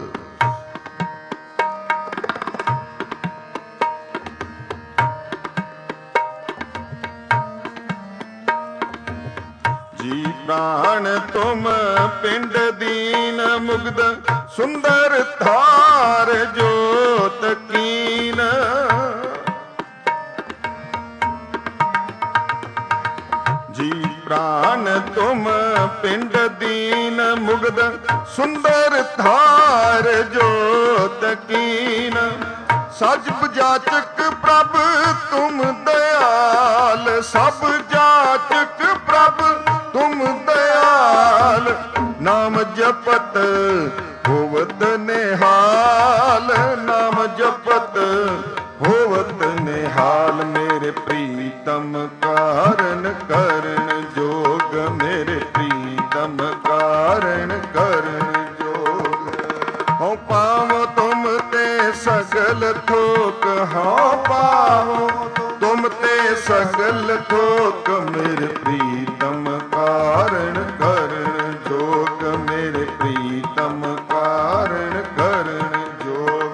जी प्राण तुम पिंड दीन मुग्ध, सुंदर थार जोत कीन, जी प्राण तुम पिंड दीन मुग्ध, सुंदर थार जोत कीन, सज जाचक प्रभ तुम दयाल, सब जाचक प्रभ तुम दयाल, नाम जपत होवत निहाल, नाम जपत होवत निहाल, मेरे प्रीतम कारण करण जोग, मेरे प्रीतम कारण करण जोग, हो पावो तुम ते सगल थोक, हाँ पावो तुम ते सगल थोक, मेरे प्रीतम कारण करण जोग, मेरे प्रीतम कारण करण जोग।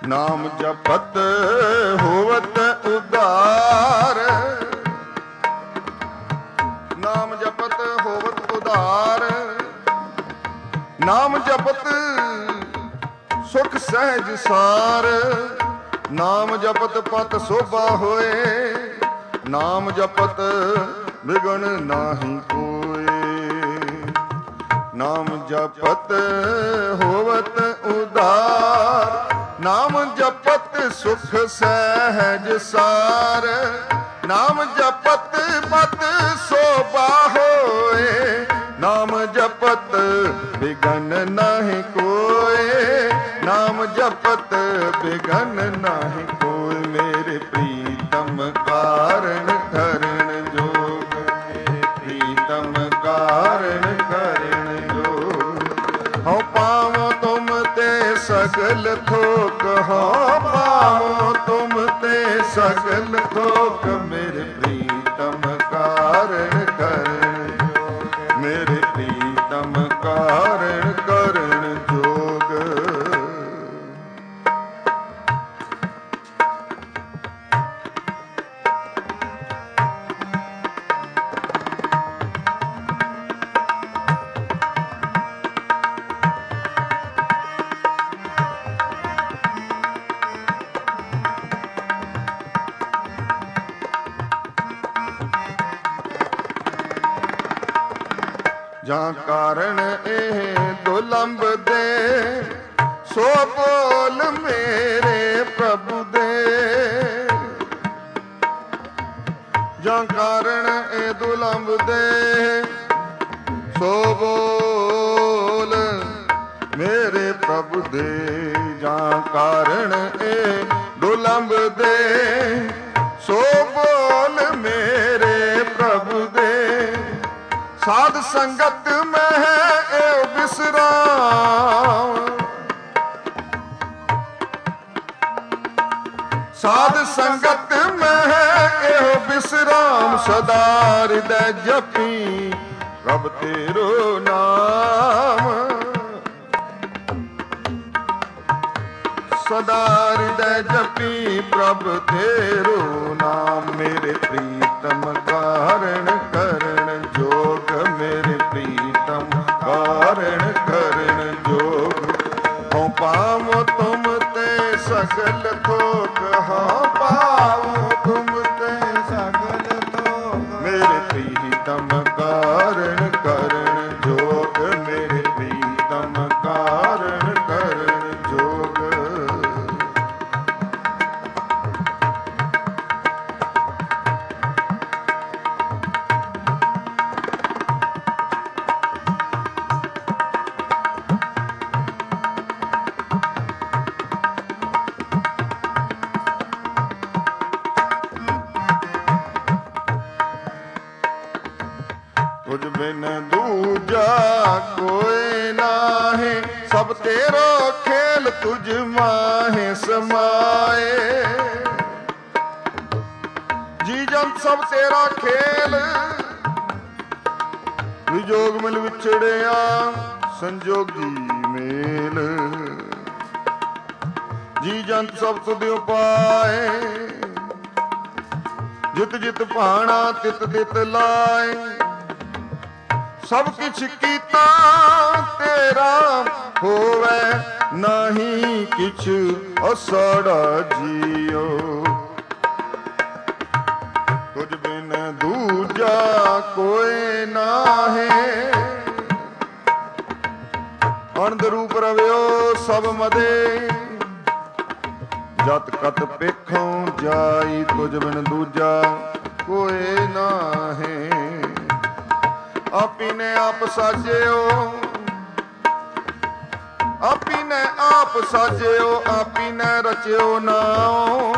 ਨਾਮ ਜਪਤ ਹੋਵਤ ਉਧਾਰ, ਨਾਮ ਜਪਤ ਹੋਵਤ ਉਧਾਰ, ਨਾਮ ਜਪਤ ਸੁਖ ਸਹਿਜ ਸਾਰ, ਨਾਮ ਜਪਤ ਪਤ ਸੋਭਾ ਹੋਏ, ਨਾਮ ਜਪਤ ਬਿਗਨ ਨਾਹੀ ਕੋਏ, ਨਾਮ ਜਪਤ ਹੋਵਤ ਉਧਾਰ, ਨਾਮ ਜਪਤ ਸੁਖ ਸਹਿਜ ਸਾਰ, ਨਾਮ ਜਪਤ ਪਤ ਸੋਭਾ ਹੋਏ, ਨਾਮ ਜਪਤ ਬਿਗਨ ਨਾਹੀ ਕੋਏ, ਨਾਮ ਜਪਤ ਬਿਗਨ ਨਾਹੀ ਕੋਏ। ਮੇਰੇ ਪ੍ਰੀਤਮ ਕਾਰਨ ਕਰਨ ਜੋਗ, ਮੇਰੇ ਪ੍ਰੀਤਮ ਕਾਰਨ ਕਰਨ ਜੋਗ। ਹਉ ਪਾਵੋ ਤੁਮ ਤੇ ਸਗਲ ਥੋਕ, ਹਉ ਪਾਵੋ ਤੁਮ ਤੇ ਸਗਲ ਥੋਕ, ਮੇਰੇ ਪ੍ਰੀਤਮ ਕਾਰਨ ਕਰਨ ਜੋਗ, ਮੇਰੇ ਪ੍ਰੀਤਮ ਕਾਰਨ ਕਰਨ ਜੋਗ। ਜਾਂ ਕਾਰਨ ਇਹ ਦੁਲੰਭ ਦੇ, ਸੋ ਬੋਲ ਮੇਰੇ ਪ੍ਰਭੂ ਦੇ। ਜਾਂ ਕਾਰਨ ਇਹ ਦੁਲੰਭ ਦੇ, ਸੋ ਬੋਲ ਮੇਰੇ ਪ੍ਰਭੂ ਦੇ। ਜਾਂ ਕਾਰਨ ਇਹ ਦੁਲੰਭ ਦੇ, ਸੋ ਬੋਲ ਮੇਰੇ ਪ੍ਰਭੂ ਦੇ। ਸਾਧ ਸੰਗਤ ਮਹਿ ਏਉ ਬਿਸਰਾਮ, ਸਾਧ ਸੰਗਤ ਮਹਿ ਏਉ ਬਿਸਰਾਮ। ਸਦਾ ਹਿਰਦੈ ਜਪੀ ਪ੍ਰਭ ਤੇਰੋ ਨਾਮ, ਸਦਾ ਹਿਰਦੈ ਜਪੀ ਪ੍ਰਭ ਤੇਰੋ ਨਾਮ। ਮੇਰੇ ਪ੍ਰੀਤਮ ਕਾਰਨ ਕਰਨ ਜੋਗ, ਮੇਰੇ ਪ੍ਰੀਤਮ ਕਾਰਨ ਕਰਨ ਜੋਗ। ਹਉ ਪਾਵੋ ਤੁਮ ਤੇ ਸਗਲ ਥੋਕ, ਹਉ ਪਾਵੋ ਤੁਮ ਤੇ ਸਗਲ ਥੋਕ, ਮੇਰੇ ਪ੍ਰੀਤਮ ਕਾਰਨ ਕਰਨ ਜੋਗ, ਮੇਰੇ ਪ੍ਰੀਤਮ ਕਾਰਨ ਕਰਨ ਜੋਗ। ਤੁਝ ਬਿਨ ਦੂਜਾ ਕੋਈ ਨਾਹੀਂ, ਸਭ ਤੇਰੋ ਖੇਲ ਤੁਝ ਮਾਹੇ ਸਮਾਏ। ਜੀ ਜੰਤ ਸਭ ਤੇਰਾ ਖੇਲ, ਵਿਜੋਗ ਮਿਲ ਵਿਛੜਿਆ ਸੰਜੋਗੀ ਮੇਲ। ਜੀ ਜੰਤ ਸਭ ਤੁਧ ਉਪਾਏ, ਜਿਤ ਜਿਤ ਭਾਣਾ ਤਿਤ ਤਿਤ ਲਾਏ। ਸਭ ਕਿਛ ਕੀਤਾ ਤੇਰਾ ਹੋਵੇ, ਨਹੀਂ ਕਿਛ ਅਸੜਾ ਜੀਓ। ਤੁਝ ਬਿਨ ਦੂਜਾ ਕੋਈ ਨਾਹੀਂ, ਅਨੰਦ ਰੂਪ ਰਵਿਓ ਸਭ ਮਦੇ। ਜਤ ਕਤ ਪੇਖੋਂ ਜਾਈ, ਤੁਝ ਬਿਨ ਦੂਜਾ ਕੋਈ ਨਾਹੀਂ। ਆਪੀ ਨੇ ਆਪ ਸਾਜਿਓ, ਆਪੀ ਨੇ ਆਪ ਸਾਜਿਓ, ਆਪੀ ਨੇ ਰਚਿਓ ਨਾਉ।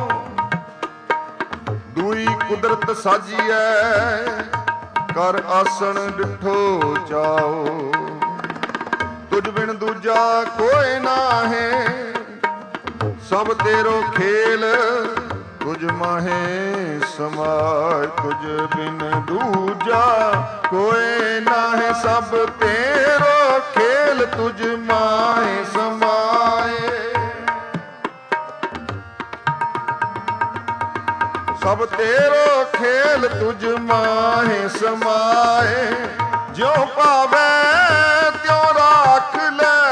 ਦੂਈ ਕੁਦਰਤ ਸਾਜੀਐ, ਕਰ ਆਸਣ ਡਿਠੋ ਚਾਓ। ਤੁਝ ਬਿਨ ਦੂਜਾ ਕੋਈ ਨਾਹੀਂ, ਸਭ ਤੇਰੋ ਖੇਲ ਤੁਝ ਮਾਹੇ ਸਮਾਏ। ਤੁਝ ਬਿਨ ਦੂਜਾ ਕੋਈ ਨਾਹੀਂ, ਸਭ ਤੇਰੋ ਖੇਲ ਤੁਝ ਮਾਹੇ ਸਮਾਏ। ਸਭ ਤੇਰੋ ਖੇਲ ਤੁਝ ਮਾਹੇ ਸਮਾਏ, ਜਿਉ ਪਾਵੇ ਤਿਉ ਰਾਖ ਲੈ।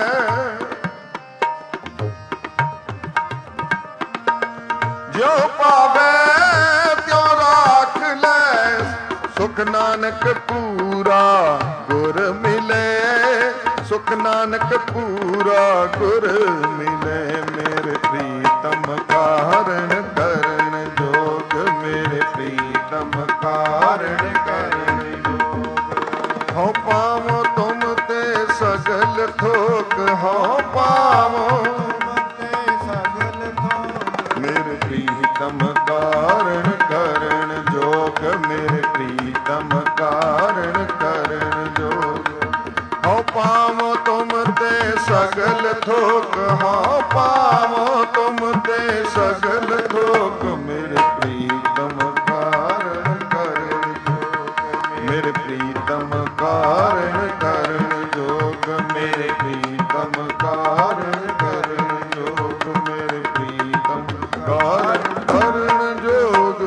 ਜਿਉ ਪਾਵੇ ਤਿਉ ਰਾਖ ਲੈ, ਸੁਖ ਨਾਨਕ ਪੂਰਾ ਗੁਰ ਮਿਲੇ। ਸੁਖ ਨਾਨਕ ਪੂਰਾ ਗੁਰ ਮਿਲੇ। ਮੇਰੇ ਪ੍ਰੀਤਮ ਕਾਰਣ ਕਰਨ ਜੋਗ, ਮੇਰੇ ਪ੍ਰੀਤਮ ਕਾਰਣ ਕਰਨ ਜੋਗ। ਹਉ ਪਾਵੋ ਤੁਮ ਤੇ ਸਗਲ ਥੋਕ, ਹਉ ਪਾਵੋ ਤੇ ਸਗਲ ਥੋਕ। ਮੇਰੇ ਪ੍ਰੀਤਮ ਕਾਰਣ ਕਰਨ ਜੋਗ, ਮੇਰੇ ਪ੍ਰੀਤਮ ਕਾਰਣ ਕਰਨ ਜੋਗ। ਹਉ ਪਾਵੋ ਤੁਮ ਤੇ ਸਗਲ ਥੋਕ, ਹਉ ਪਾਵੋ ਤੁਮ ਤੇ ਸਗਲ ਥੋਕ। ਮੇਰੇ ਪ੍ਰੀਤਮ ਕਾਰਣ ਕਰਨ ਜੋਗ, ਮੇਰੇ ਪ੍ਰੀਤਮ ਕਾਰਣ ਕਰਨ ਜੋਗ। ਮੇਰੇ ਪ੍ਰੀਤਮ ਕਾਰਣ ਕਰਨ ਜੋਗ, ਮੇਰੇ ਪ੍ਰੀਤਮ ਕਾਰਣ ਕਰਨ ਜੋਗ।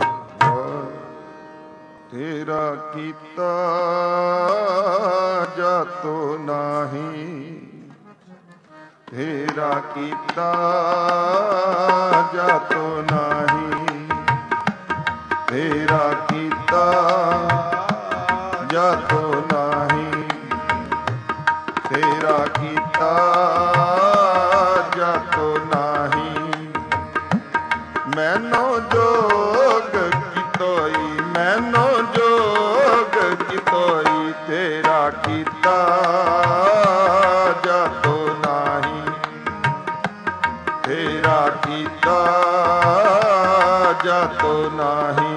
ਤੇਰਾ ਕੀਤਾ ਜਾਤੋ ਨਾਹੀ, ਤੇਰਾ ਕੀਤਾ ਜਾਤੋ ਨਾਹੀ। ਤੇਰਾ ਕੀਤਾ ਜਾਤੋ ਨਾਹੀ, ਤੇਰਾ ਕੀਤਾ ਜਾਤੋ ਨਾਹੀ। ਮੈਨੋ ਜੋਗ ਕਿਤੋਈ, ਮੈਨੋ ਜੋਗ ਕਿਤੋਈ। ਤੇਰਾ ਕੀਤਾ ਜਾਤੋ ਨਾਹੀ, ਤੇਰਾ ਕੀਤਾ ਜਾਤੋ ਨਾਹੀ।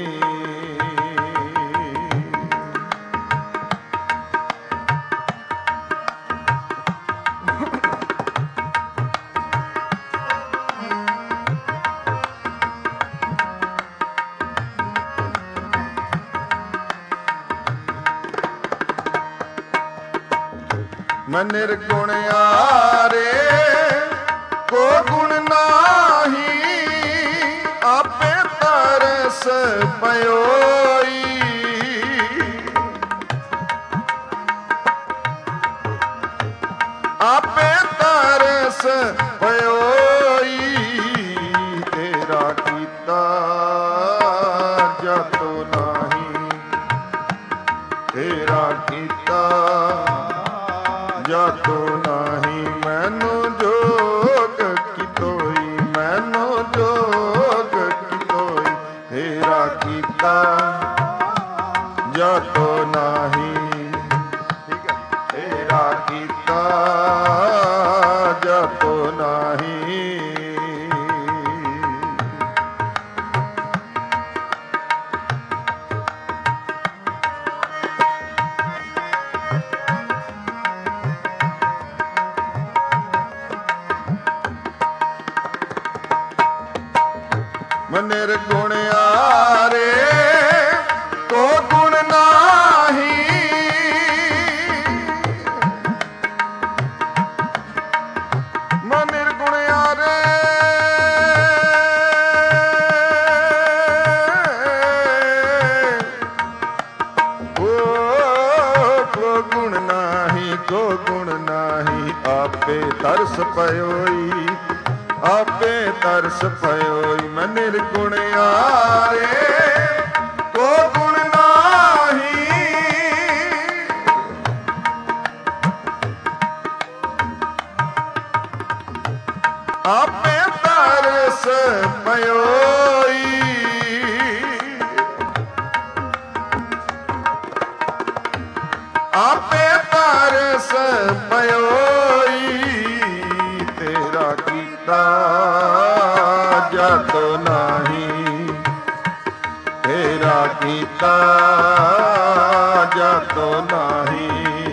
ਮੈਂ ਨਿਰਗੁਣ ਆਰੇ ਕੋ ਗੁਣ ਨਾਹੀ, ਆਪੇ ਤਰਸ ਪਇਓਈ। ਆਪੇ ਤਰਸ ਪਇਓਈ। ਤੇਰਾ ਕੀਤਾ ਜਾਤੋ ਨਾਹੀ, ਤੇਰਾ ਕੀਤਾ ਜਾਤੋ ਨਾਹੀ। ਮੈਨੋ ਜੋਗ ਕਿਤੋਈ, ਮੈਨੋ ਜੋਗ ਕਿਤੋਈ। ਤੇਰਾ ਕੀਤਾ ਜਾਤੋ ਨਾਹੀ, ਤੇਰਾ ਕੀਤਾ ਜਾਤੋ ਨਾਹੀ। ਨਿਰਗੁਣ ਆਰੇ ਕੋ ਗੁਣ ਨਾਹੀ। ਮਨ ਨਿਰਗੁਣ ਆਰੇ ਕੋ ਗੁਣ ਨਾਹੀ, ਕੋ ਗੁਣ ਨਾਹੀ। ਆਪੇ ਤਰਸ ਪਇਓਈ, ਆਪੇ ਤਰਸ ਪਇਓਈ। ਮੈਂ ਨਿਰਗੁਣ ਆਰੇ ਕੋ ਗੁਣ ਨਾਹੀ। ਆਪੇ ਤਰਸ ਪਇਓਈ। ਆਪੇ ਤਰਸ ਪਇਓਈ। ਤੇਰਾ ਕੀਤਾ ਜਾਤੋ ਨਾਹੀ, ਤੇਰਾ ਕੀਤਾ ਜਾਤੋ ਨਾਹੀ।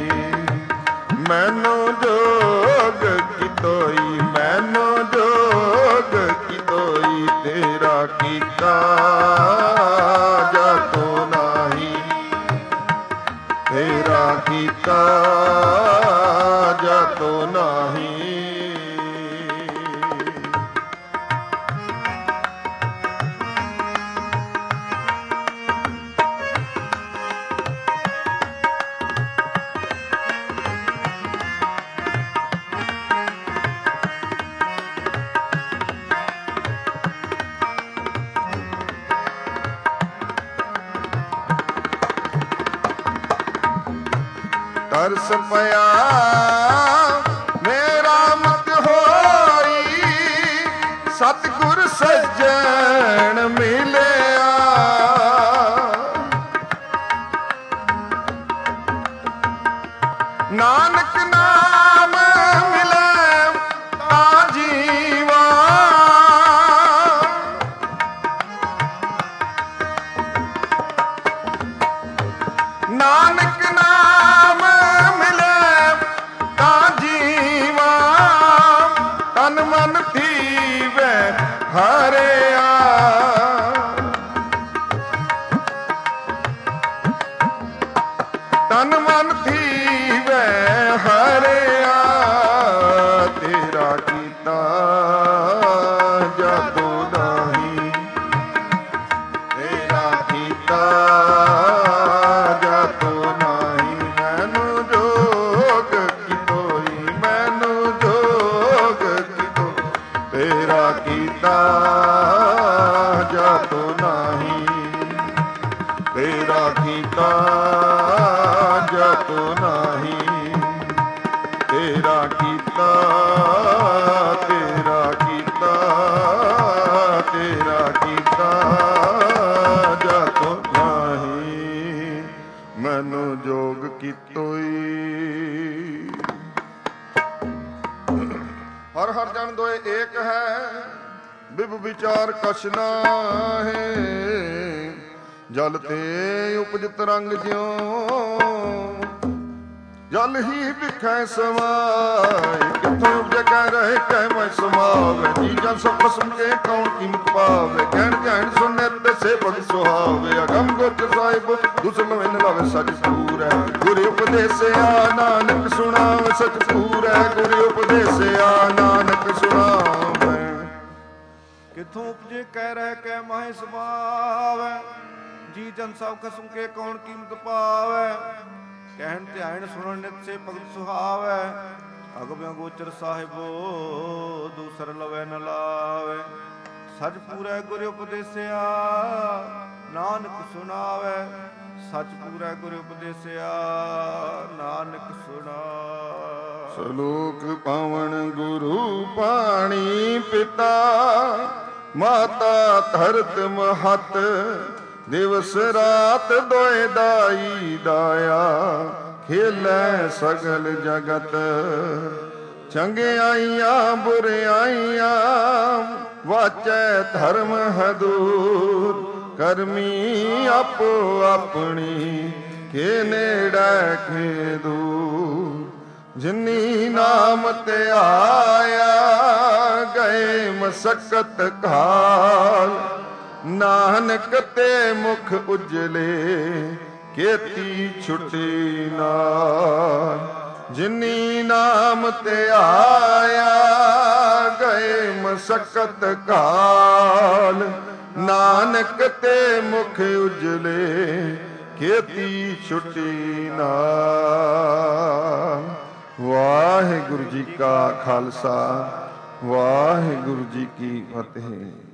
ਮੈਨੋ ਜੋਗ ਕਿਤੋਈ, ਮੈਨੋ ਜੋਗ ਕਿਤੋਈ। ਤੇਰਾ ਕੀਤਾ ਜਾਤੋ ਨਾਹੀ, ਤੇਰਾ ਕੀਤਾ ਜਾਤੋ ਨਾਹੀ। ਹਰਸ ਪਿਆ ਮੇਰਾ ਮੁਖ ਹੋਈ, ਸਤਿਗੁਰ ਸੱਜਣ ਮਿਲਿਆ। ਨਾਨਕ ਨਾਮ ਮਿਲੇ ਤਾਂ ਜੀਵਾ, ਨਾਨਕ ਨਾਮ ਮਿਲੇ ਤਾਂ ਜੀਵਾ, ਤਨ ਮਨ ਥੀਵੈ ਹਰਿਆ। ਤਨ ਮਨ ਥੀਵੈ ਹਰਿਆ, ਤੇਰਾ ਕੀਤਾ ਜਾਦੂ ਨਹੀਂ, ਤੇਰਾ ਕੀਤਾ ਜਾਦੂ ਨਹੀਂ। ਮੈਨੂੰ ਜੋਗ ਕੀ ਤੋਈ, ਮੈਨੂੰ ਜੋਗ ਕੀ ਤੋਈ, ਤੇਰਾ ਕੀਤਾ ਜਾਦੂ ਨਹੀਂ, ਤੇਰਾ ਕੀਤਾ ਜਾਦੂ ਨਹੀਂ, ਤੇਰਾ ਕੀਤਾ, ਤੇਰਾ ਕੀਤਾ, ਤੇਰਾ ਕੀਤਾ ਜਾਦੂ ਨਹੀਂ। ਮੈਨੂੰ ਜੋਗ ਕੀ ਤੋਈ। ਹਰ ਹਰ ਜਨ ਦੋਏ ਏਕ ਹੈ, ਬਿਬ ਵਿਚਾਰ ਕਛ ਨਾਹੀ। ਜਲ ਤੇ ਉਪਜਤ ਰੰਗ ਜਿਉ, ਜਲ ਹੀ ਵਿਖੈ ਸਮਾਏ। ਕਿੱਥੋਂ ਉਪਜੈ ਕਹਿ ਰਹੇ ਕਹਿ ਮੈਂ ਸਮਾਵੇ, ਜੀ ਜਨ ਸਭ ਖਸਮ ਕੇ ਕੌਣ ਕੀਮਤ ਪਾਵੇ। ਕਹਿਣ ਕਹਿਣ ਸੁਣੈ ਤੇ ਸੇਵਕ ਸੁਹਾਵੇ, ਅਗਮ ਗੋਚਰ ਸਾਹਿਬ ਦੁਸਰ ਲਵੇਂ ਲਾਵੇ ਸਚ ਪੂਰੈ। ਗੁਰ ਉਪਦੇਸਿਆ ਨਾਨਕ ਸੁਣਾਵੇ ਸਚ ਪੂਰੈ, ਗੁਰ ਉਪਦੇਸਿਆ ਨਾਨਕ ਸੁਣਾਵੇ। ਕਿੱਥੋਂ ਉਪਜੇ ਕਹਿ ਰਹਿ ਕਹਿ ਮਾਹਿ ਸੁਭਾਵੈ, ਜੀ ਜਨ ਸਭ ਖਸਮ ਕੇ ਕੌਣ ਕੀਮਤ ਪਾਵੈ। ਕਹਿਣ ਧਿਆਨ ਸੁਣਨ ਨਿਤ ਸੇ ਭਗਤ ਸੁਹਾਵੈ, ਅਗਮਿ ਗੋਚਰ ਸਾਹਿਬੋ ਦੂਸਰ ਲਵੈ ਨ ਲਾਵੇ। ਸਚ ਪੂਰੈ ਗੁਰ ਉਪਦੇਸਿਆ ਨਾਨਕ ਸੁਣਾਵੈ, ਸਚ ਪੂਰੈ ਗੁਰ ਉਪਦੇਸਿਆ ਨਾਨਕ ਸੁਣਾਵੈ। ਸਲੋਕ ਪਾਵਨ ਗੁਰੂ ਪਾਣੀ ਪਿਤਾ, ਮਾਤਾ ਧਰਤ ਮਹਤ। ਦਿਵਸ ਰਾਤ ਦੋਇ ਦਾਈ ਦਾਇਆ, ਖੇਲੈ ਸਗਲ ਜਗਤ। ਚੰਗਿਆਈਆਂ ਬੁਰਿਆਈਆਂ ਵਾਚੈ ਧਰਮ ਹਦੂਰ। ਕਰਮੀ ਆਪੋ ਆਪਣੀ, ਕੇ ਨੇੜੈ ਕੇ ਦੂਰ। ਜਿਨੀ ਨਾਮ ਤੇ ਆਇਆ, ਗਏ ਮਸਕਤ ਕਾਲ। ਨਾਨਕ ਤੇ ਮੁਖ ਉਜਲੇ, ਕੀਤੀ ਛੁਟੀ ਨਾਲ। ਜਿਨੀ ਨਾਮ ਤੇ ਆਇਆ, ਗਏ ਮਸਕਤ ਕਾਲ। ਨਾਨਕ ਤੇ ਮੁਖ ਉਜਲੇ, ਕੀਤੀ ਛੁਟੀ ਨਾਲ। ਵਾਹਿਗੁਰੂ ਜੀ ਕਾ ਖਾਲਸਾ, ਵਾਹਿਗੁਰੂ ਜੀ ਕੀ ਫਤਿਹ।